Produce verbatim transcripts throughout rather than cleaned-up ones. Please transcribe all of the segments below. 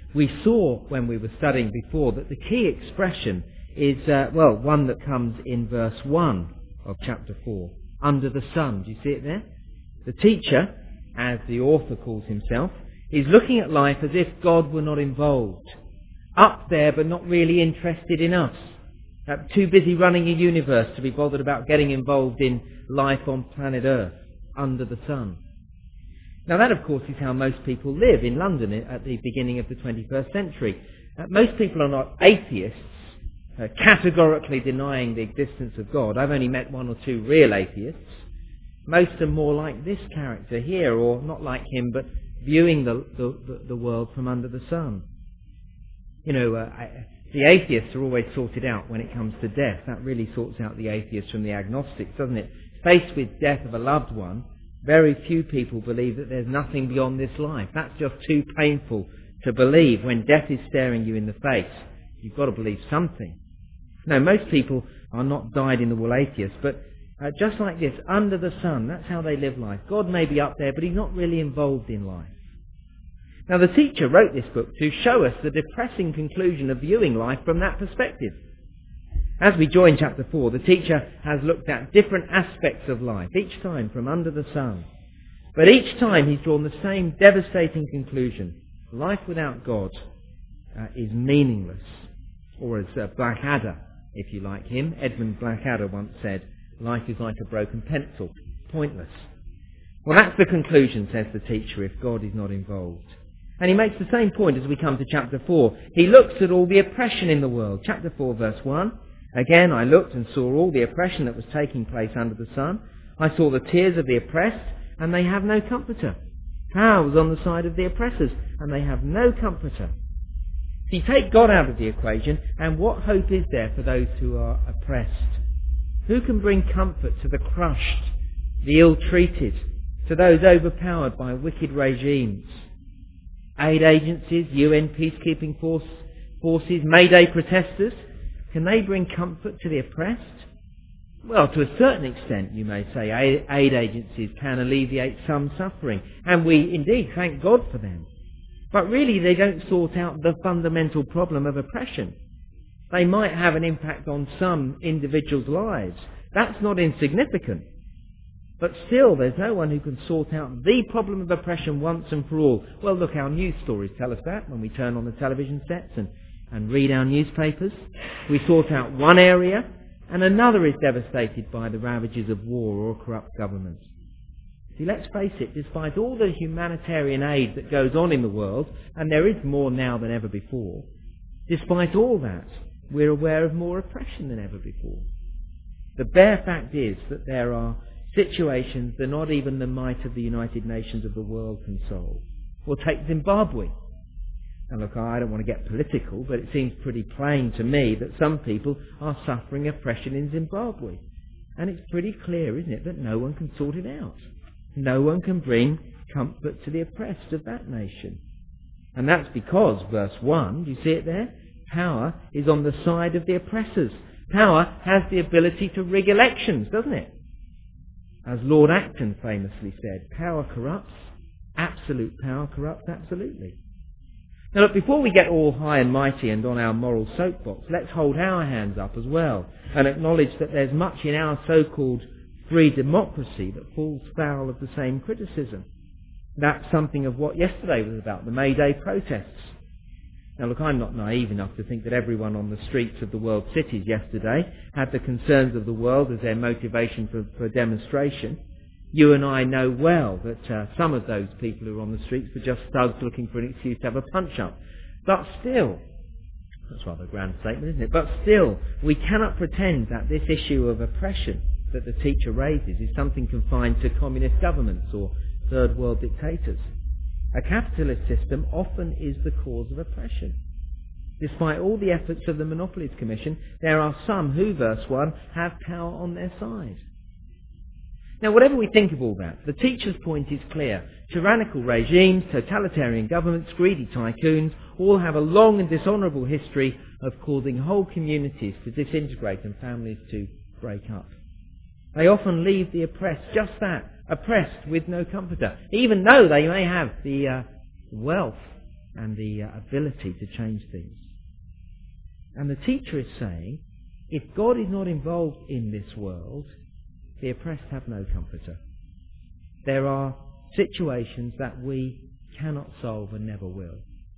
We saw when we were studying before that the key expression is, uh, well, one that comes in verse one of chapter four, under the sun. Do you see it there? The teacher, as the author calls himself, is looking at life as if God were not involved. Up there, but not really interested in us. Uh, too busy running a universe to be bothered about getting involved in life on planet Earth, under the sun. Now that, of course, is how most people live in London at the beginning of the twenty-first century. Uh, most people are not atheists, uh, categorically denying the existence of God. I've only met one or two real atheists. Most are more like this character here, or not like him, but viewing the, the, the world from under the sun. You know, uh, I, the atheists are always sorted out when it comes to death. That really sorts out the atheists from the agnostics, doesn't it? Faced with death of a loved one, very few people believe that there's nothing beyond this life. That's just too painful to believe. When death is staring you in the face, you've got to believe something. No, most people are not dyed-in-the-wool atheists, but uh, just like this, under the sun, that's how they live life. God may be up there, but he's not really involved in life. Now, the teacher wrote this book to show us the depressing conclusion of viewing life from that perspective. As we join chapter four, the teacher has looked at different aspects of life, each time from under the sun. But each time he's drawn the same devastating conclusion. Life without God uh, is meaningless. Or as uh, Blackadder, if you like him, Edmund Blackadder once said, life is like a broken pencil, pointless. Well, that's the conclusion, says the teacher, if God is not involved. And he makes the same point as we come to chapter four. He looks at all the oppression in the world. Chapter four, verse one. Again, I looked and saw all the oppression that was taking place under the sun. I saw the tears of the oppressed, and they have no comforter. Power was on the side of the oppressors, and they have no comforter. So you take God out of the equation, and what hope is there for those who are oppressed? Who can bring comfort to the crushed, the ill-treated, to those overpowered by wicked regimes? Aid agencies, U N peacekeeping force, forces, Mayday protesters, can they bring comfort to the oppressed? Well, to a certain extent, you may say, aid agencies can alleviate some suffering, and we indeed thank God for them. But really they don't sort out the fundamental problem of oppression. They might have an impact on some individuals' lives. That's not insignificant. But still, there's no one who can sort out the problem of oppression once and for all. Well, look, our news stories tell us that when we turn on the television sets and, and read our newspapers. We sort out one area, and another is devastated by the ravages of war or corrupt governments. See, let's face it, despite all the humanitarian aid that goes on in the world, and there is more now than ever before, despite all that, we're aware of more oppression than ever before. The bare fact is that there are situations that not even the might of the United Nations of the world can solve. Or take Zimbabwe. And look, I don't want to get political, but it seems pretty plain to me that some people are suffering oppression in Zimbabwe. And it's pretty clear, isn't it, that no one can sort it out. No one can bring comfort to the oppressed of that nation. And that's because, verse one, do you see it there? Power is on the side of the oppressors. Power has the ability to rig elections, doesn't it? As Lord Acton famously said, power corrupts, absolute power corrupts absolutely. Now look, before we get all high and mighty and on our moral soapbox, let's hold our hands up as well and acknowledge that there's much in our so-called free democracy that falls foul of the same criticism. That's something of what yesterday was about, the May Day protests. Now look, I'm not naive enough to think that everyone on the streets of the world cities yesterday had the concerns of the world as their motivation for, for demonstration. You and I know well that uh, some of those people who are on the streets were just thugs looking for an excuse to have a punch-up. But still, that's rather a grand statement, isn't it? But still, we cannot pretend that this issue of oppression that the teacher raises is something confined to communist governments or third world dictators. A capitalist system often is the cause of oppression. Despite all the efforts of the Monopolies Commission, there are some who, verse one, have power on their side. Now, whatever we think of all that, the teacher's point is clear. Tyrannical regimes, totalitarian governments, greedy tycoons all have a long and dishonourable history of causing whole communities to disintegrate and families to break up. They often leave the oppressed just that, oppressed with no comforter, even though they may have the uh, wealth and the uh, ability to change things. And the teacher is saying, if God is not involved in this world, the oppressed have no comforter. There are situations that we cannot solve and never will.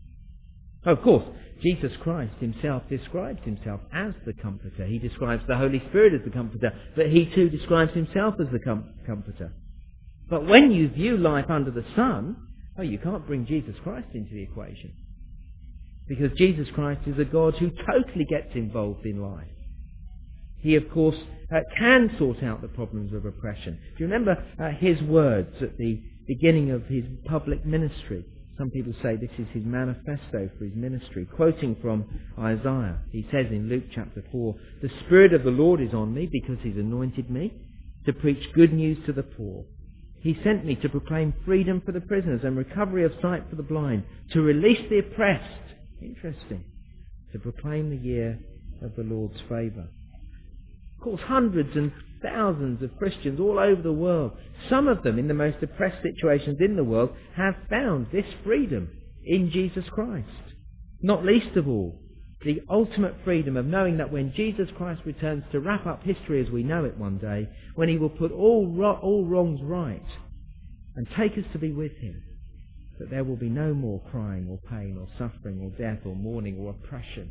Of course, Jesus Christ himself describes himself as the comforter. He describes the Holy Spirit as the comforter, but he too describes himself as the com- comforter. But when you view life under the sun, oh, you can't bring Jesus Christ into the equation. Because Jesus Christ is a God who totally gets involved in life. He, of course, uh, can sort out the problems of oppression. Do you remember uh, his words at the beginning of his public ministry? Some people say this is his manifesto for his ministry. Quoting from Isaiah, he says in Luke chapter four, "The Spirit of the Lord is on me because he's anointed me to preach good news to the poor. He sent me to proclaim freedom for the prisoners and recovery of sight for the blind, to release the oppressed." Interesting. To proclaim the year of the Lord's favour. Of course, hundreds and thousands of Christians all over the world, some of them in the most oppressed situations in the world, have found this freedom in Jesus Christ. Not least of all, the ultimate freedom of knowing that when Jesus Christ returns to wrap up history as we know it one day, when he will put all, ro- all wrongs right and take us to be with him, that there will be no more crying or pain or suffering or death or mourning or oppression.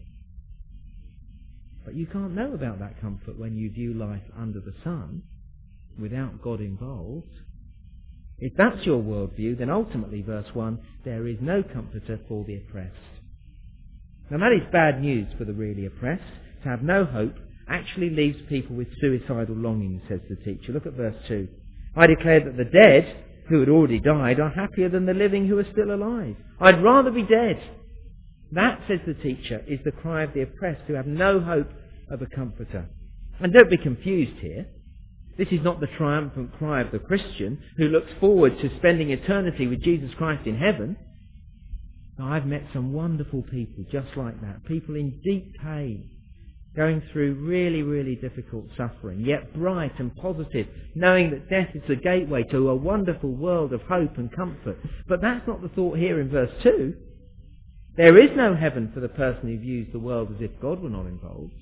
But you can't know about that comfort when you view life under the sun, without God involved. If that's your worldview, then ultimately, verse one, there is no comforter for the oppressed. Now that is bad news for the really oppressed. To have no hope actually leaves people with suicidal longings, says the teacher. Look at verse two. "I declare that the dead, who had already died, are happier than the living who are still alive. I'd rather be dead." That, says the teacher, is the cry of the oppressed who have no hope of a comforter. And don't be confused here. This is not the triumphant cry of the Christian who looks forward to spending eternity with Jesus Christ in heaven. Now, I've met some wonderful people just like that. People in deep pain, going through really, really difficult suffering, yet bright and positive, knowing that death is the gateway to a wonderful world of hope and comfort. But that's not the thought here in verse two. There is no heaven for the person who views the world as if God were not involved.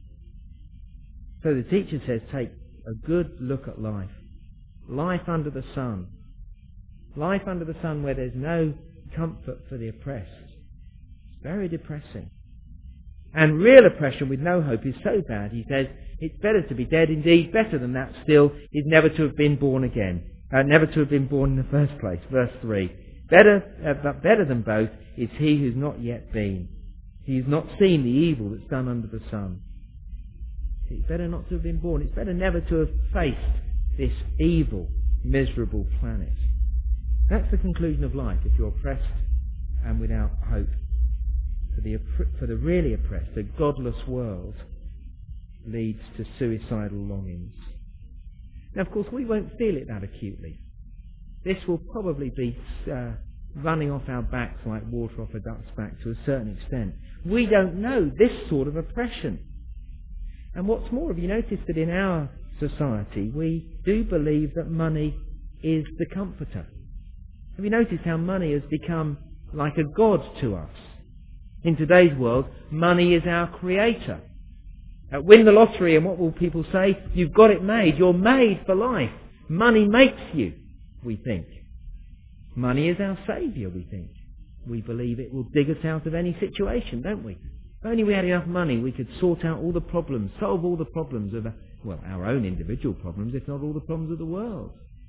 So the teacher says, take a good look at life. Life under the sun. Life under the sun where there's no comfort for the oppressed. It's very depressing. And real oppression with no hope is so bad, he says, it's better to be dead. Indeed, better than that still is never to have been born again. Uh, never to have been born in the first place. Verse three. Better, uh, but better than both is he who's not yet been. He has not seen the evil that's done under the sun. It's better not to have been born. It's better never to have faced this evil, miserable planet. That's the conclusion of life if you're oppressed and without hope. For the, for the really oppressed, a godless world leads to suicidal longings. Now, of course, we won't feel it that acutely. This will probably be uh, running off our backs like water off a duck's back to a certain extent. We don't know this sort of oppression. And what's more, have you noticed that in our society we do believe that money is the comforter? Have you noticed how money has become like a god to us? In today's world, money is our creator. Uh, win the lottery and what will people say? You've got it made. You're made for life. Money makes you, we think. Money is our saviour, we think. We believe it will dig us out of any situation, don't we? If only we had enough money, we could sort out all the problems, solve all the problems of, well, our own individual problems, if not all the problems of the world.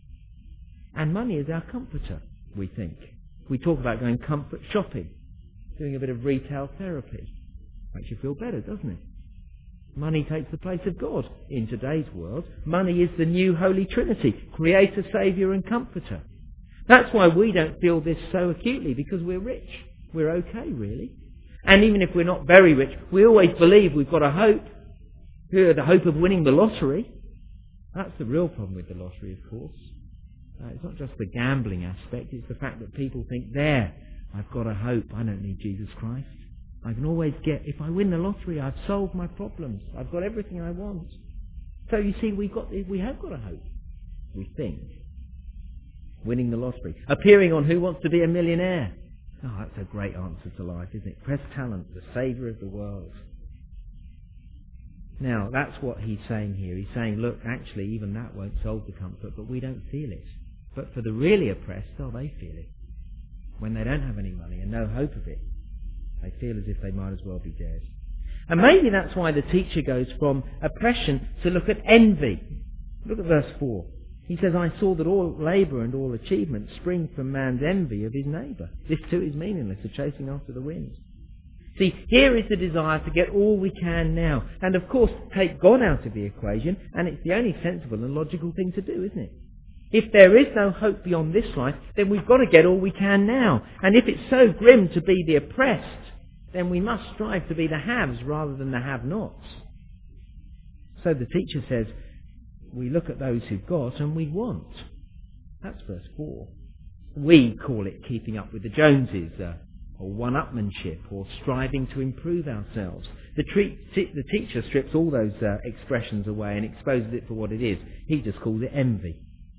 And money is our comforter, we think. We talk about going comfort shopping, doing a bit of retail therapy. Makes you feel better, doesn't it? Money takes the place of God in today's world. Money is the new Holy Trinity, Creator, Saviour and Comforter. That's why we don't feel this so acutely, because we're rich. We're okay, really. And even if we're not very rich, we always believe we've got a hope. The hope of winning the lottery. That's the real problem with the lottery, of course. Uh, it's not just the gambling aspect, it's the fact that people think, there, I've got a hope. I don't need Jesus Christ. I can always get, if I win the lottery, I've solved my problems. I've got everything I want. So you see, we've got, we have got a hope, we think. Winning the lottery. Appearing on Who Wants to Be a Millionaire. Oh, that's a great answer to life, isn't it? Press talent, the saviour of the world. Now, that's what he's saying here. He's saying, look, actually, even that won't solve the comfort, but we don't feel it. But for the really oppressed, oh, they feel it. When they don't have any money and no hope of it, they feel as if they might as well be dead. And maybe that's why the teacher goes from oppression to look at envy. Look at verse four. He says, I saw that all labour and all achievement spring from man's envy of his neighbour. This too is meaningless, a chasing after the wind. See, here is the desire to get all we can now. And of course, take God out of the equation, and it's the only sensible and logical thing to do, isn't it? If there is no hope beyond this life, then we've got to get all we can now. And if it's so grim to be the oppressed, then we must strive to be the haves rather than the have-nots. So the teacher says, we look at those who've got and we want. That's verse four. We call it keeping up with the Joneses, uh, or one-upmanship, or striving to improve ourselves. The, tre- t- the teacher strips all those uh, expressions away and exposes it for what it is. He just calls it envy.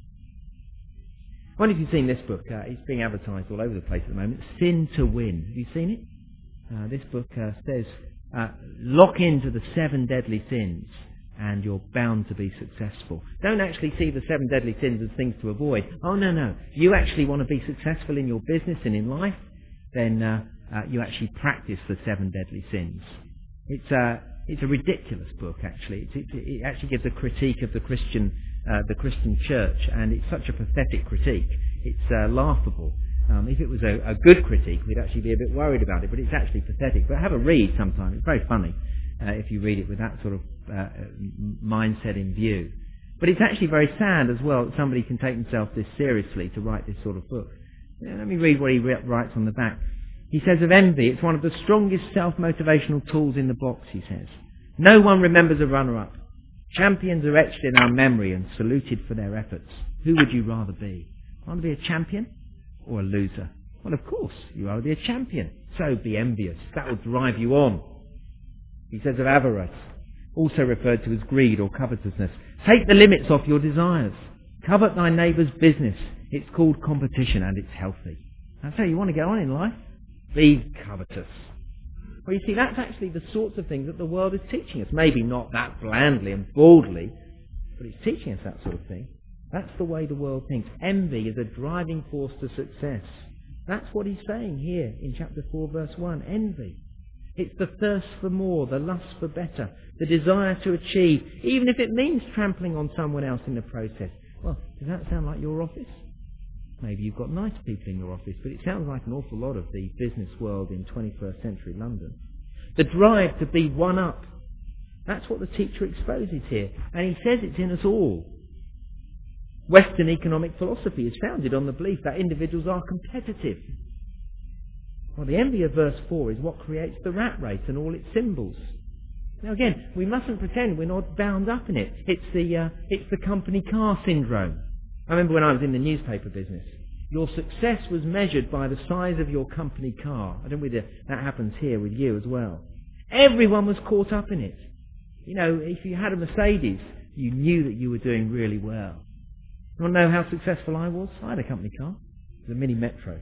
I wonder if you've seen this book. Uh, it's being advertised all over the place at the moment. Sin to Win. Have you seen it? Uh, this book uh, says, uh, lock into the seven deadly sins and you're bound to be successful. Don't actually see the seven deadly sins as things to avoid. Oh, no, no. You actually want to be successful in your business and in life? Then uh, uh, you actually practice the seven deadly sins. It's a, it's a ridiculous book, actually. It, it, it actually gives a critique of the Christian, uh, the Christian church, and it's such a pathetic critique. It's uh, laughable. Um, if it was a, a good critique, we'd actually be a bit worried about it, but it's actually pathetic. But have a read sometime. It's very funny uh, if you read it with that sort of uh, mindset in view. But it's actually very sad as well that somebody can take themselves this seriously to write this sort of book. Yeah, let me read what he writes on the back. He says of envy, it's one of the strongest self-motivational tools in the box, he says. No one remembers a runner-up. Champions are etched in our memory and saluted for their efforts. Who would you rather be? Want to be a champion or a loser? Well, of course, you rather be a champion. So be envious. That will drive you on. He says of avarice, also referred to as greed or covetousness. Take the limits off your desires. Covet thy neighbour's business. It's called competition and it's healthy. That's how you want to get on in life. Be covetous. Well, you see, that's actually the sorts of things that the world is teaching us. Maybe not that blandly and baldly, but it's teaching us that sort of thing. That's the way the world thinks. Envy is a driving force to success. That's what he's saying here in chapter four, verse one. Envy. It's the thirst for more, the lust for better, the desire to achieve, even if it means trampling on someone else in the process. Well, does that sound like your office? Maybe you've got nice people in your office, but it sounds like an awful lot of the business world in twenty-first century London. The drive to be one up. That's what the teacher exposes here. And he says it's in us all. Western economic philosophy is founded on the belief that individuals are competitive. Well, the envy of verse four is what creates the rat race and all its symbols. Now again, we mustn't pretend we're not bound up in it. It's the, uh, it's the company car syndrome. I remember when I was in the newspaper business, your success was measured by the size of your company car. I don't know whether that happens here with you as well. Everyone was caught up in it. You know, if you had a Mercedes, you knew that you were doing really well. You want to know how successful I was? I had a company car. It was a Mini Metro.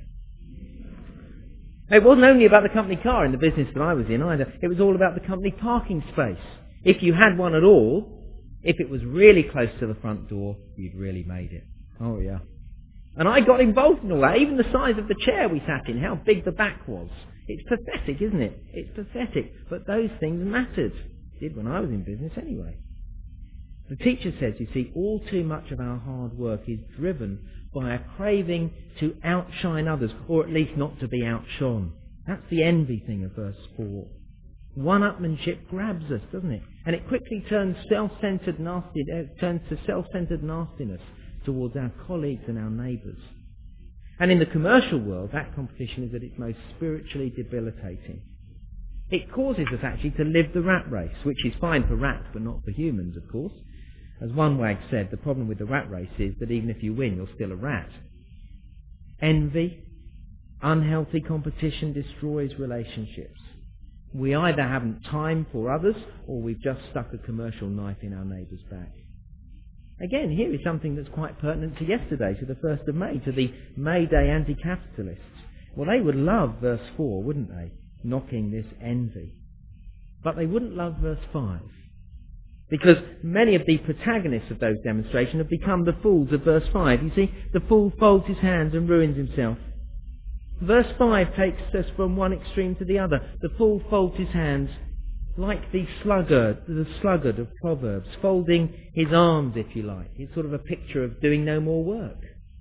It wasn't only about the company car in the business that I was in either. It was all about the company parking space. If you had one at all, if it was really close to the front door, you'd really made it. Oh, yeah. And I got involved in all that. Even the size of the chair we sat in, how big the back was. It's pathetic, isn't it? It's pathetic. But those things mattered. It did when I was in business anyway. The teacher says, you see, all too much of our hard work is driven by a craving to outshine others, or at least not to be outshone. That's the envy thing of verse four. One-upmanship grabs us, doesn't it? And it quickly turns self-centered nasty, uh, turns to self-centered nastiness towards our colleagues and our neighbours. And in the commercial world, that competition is at its most spiritually debilitating. It causes us actually to live the rat race, which is fine for rats but not for humans, of course. As one wag said, the problem with the rat race is that even if you win, you're still a rat. Envy, unhealthy competition destroys relationships. We either haven't time for others, or we've just stuck a commercial knife in our neighbour's back. Again, here is something that's quite pertinent to yesterday, to the first of May, to the May Day anti-capitalists. Well, they would love verse four, wouldn't they? Knocking this envy. But they wouldn't love verse five. Because many of the protagonists of those demonstrations have become the fools of verse five. You see, the fool folds his hands and ruins himself. Verse five takes us from one extreme to the other. The fool folds his hands like the sluggard, the sluggard of Proverbs, folding his arms, if you like. It's sort of a picture of doing no more work.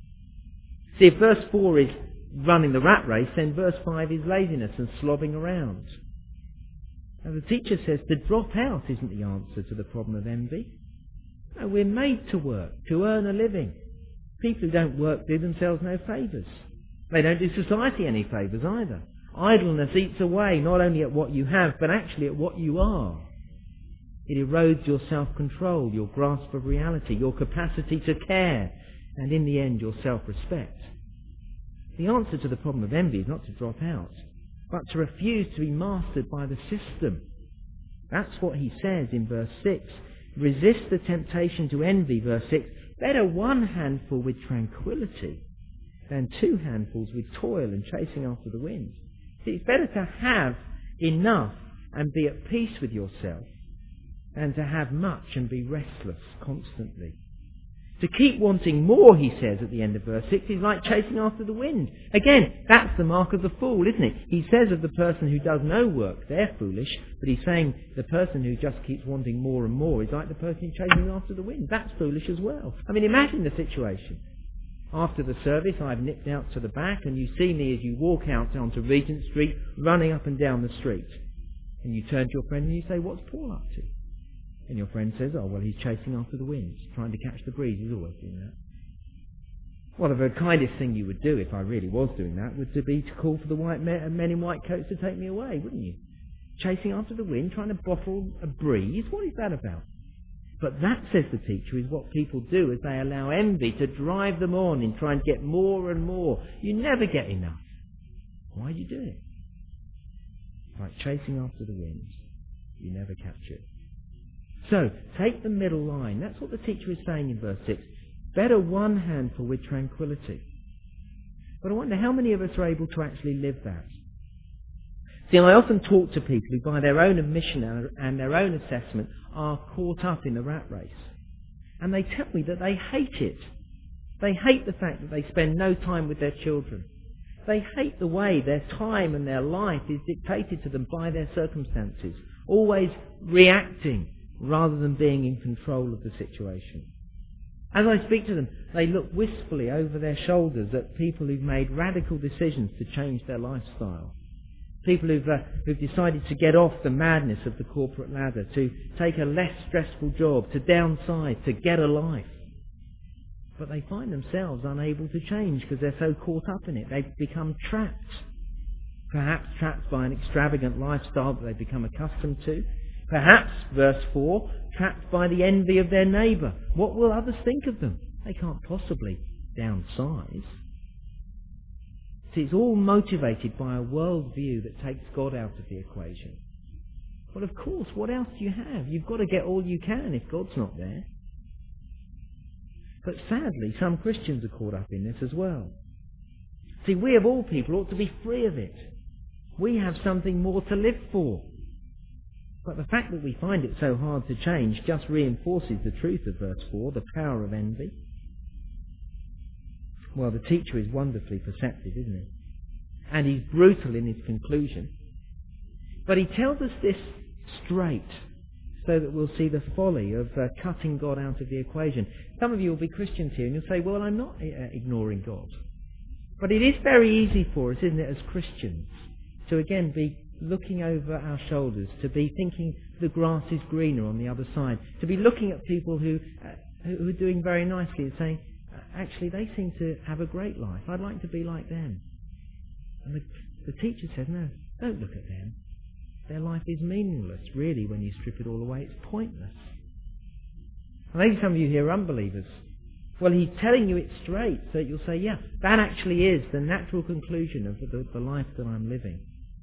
See, if verse four is running the rat race, then verse five is laziness and slobbing around. Now the teacher says to drop out isn't the answer to the problem of envy. No, we're made to work, to earn a living. People who don't work do themselves no favours. They don't do society any favours either. Idleness eats away not only at what you have, but actually at what you are. It erodes your self-control, your grasp of reality, your capacity to care, and in the end your self-respect. The answer to the problem of envy is not to drop out, but to refuse to be mastered by the system. That's what he says in verse six. Resist the temptation to envy, verse six. Better one handful with tranquility than two handfuls with toil and chasing after the wind. See, it's better to have enough and be at peace with yourself than to have much and be restless constantly. To keep wanting more, he says at the end of verse six, is like chasing after the wind. Again, that's the mark of the fool, isn't it? He says of the person who does no work, they're foolish, but he's saying the person who just keeps wanting more and more is like the person who's chasing after the wind. That's foolish as well. I mean, imagine the situation. After the service, I've nipped out to the back, and you see me as you walk out onto Regent Street, running up and down the street. And you turn to your friend and you say, what's Paul up to? And your friend says, oh, well, he's chasing after the wind, trying to catch the breeze. He's always doing that. Well, the very kindest thing you would do, if I really was doing that, would to be to call for the white men, men in white coats to take me away, wouldn't you? Chasing after the wind, trying to bottle a breeze? What is that about? But that, says the teacher, is what people do as they allow envy to drive them on in trying to get more and more. You never get enough. Why do you do it? Like chasing after the wind. You never capture it. So, take the middle line. That's what the teacher is saying in verse six. Better one handful with tranquility. But I wonder how many of us are able to actually live that. See, I often talk to people who, by their own admission and their own assessment, are caught up in the rat race. And they tell me that they hate it. They hate the fact that they spend no time with their children. They hate the way their time and their life is dictated to them by their circumstances, always reacting rather than being in control of the situation. As I speak to them, they look wistfully over their shoulders at people who've made radical decisions to change their lifestyle. People who've, uh, who've decided to get off the madness of the corporate ladder, to take a less stressful job, to downsize, to get a life. But they find themselves unable to change because they're so caught up in it. They've become trapped. Perhaps trapped by an extravagant lifestyle that they've become accustomed to. Perhaps, verse four, trapped by the envy of their neighbour. What will others think of them? They can't possibly downsize. See, it's all motivated by a worldview that takes God out of the equation. Well, of course, what else do you have? You've got to get all you can if God's not there. But sadly, some Christians are caught up in this as well. See, we of all people ought to be free of it. We have something more to live for. But the fact that we find it so hard to change just reinforces the truth of verse four, the power of envy. Well, the teacher is wonderfully perceptive, isn't he? And he's brutal in his conclusion. But he tells us this straight so that we'll see the folly of uh, cutting God out of the equation. Some of you will be Christians here and you'll say, well, I'm not uh, ignoring God. But it is very easy for us, isn't it, as Christians, to again be looking over our shoulders, to be thinking the grass is greener on the other side, to be looking at people who, uh, who are doing very nicely and saying, actually, they seem to have a great life. I'd like to be like them. And the, the teacher said, no, don't look at them. Their life is meaningless, really, when you strip it all away. It's pointless. Maybe some of you here are unbelievers. Well, he's telling you it straight, so that you'll say, yeah, that actually is the natural conclusion of the, the life that I'm living.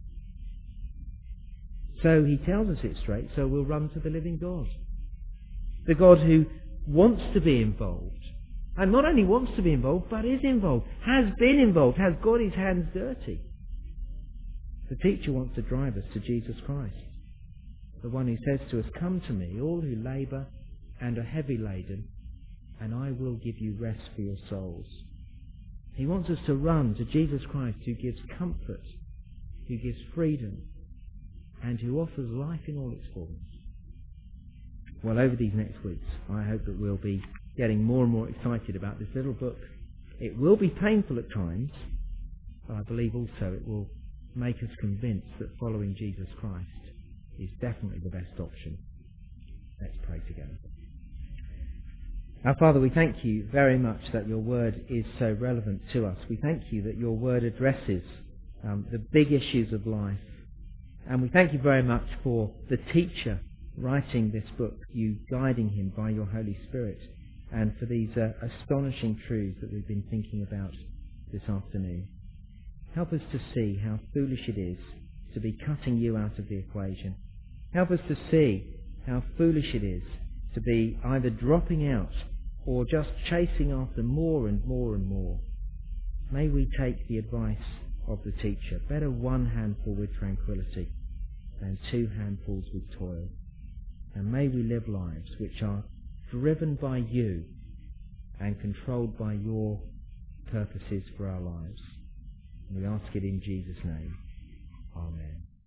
So he tells us it straight, so we'll run to the living God. The God who wants to be involved, And not only wants to be involved, but is involved, has been involved, has got his hands dirty. The teacher wants to drive us to Jesus Christ, the one who says to us, "Come to me, all who labour and are heavy laden, and I will give you rest for your souls." He wants us to run to Jesus Christ, who gives comfort, who gives freedom, and who offers life in all its forms. Well, over these next weeks, I hope that we'll be getting more and more excited about this little book. It will be painful at times, but I believe also it will make us convinced that following Jesus Christ is definitely the best option. Let's pray together. Our Father, we thank you very much that your word is so relevant to us. We thank you that your word addresses um, the big issues of life. And we thank you very much for the teacher writing this book, you guiding him by your Holy Spirit, and for these uh, astonishing truths that we've been thinking about this afternoon. Help us to see how foolish it is to be cutting you out of the equation. Help us to see how foolish it is to be either dropping out or just chasing after more and more and more. May we take the advice of the teacher. Better one handful with tranquility than two handfuls with toil. And may we live lives which are driven by you and controlled by your purposes for our lives. We ask it in Jesus' name. Amen.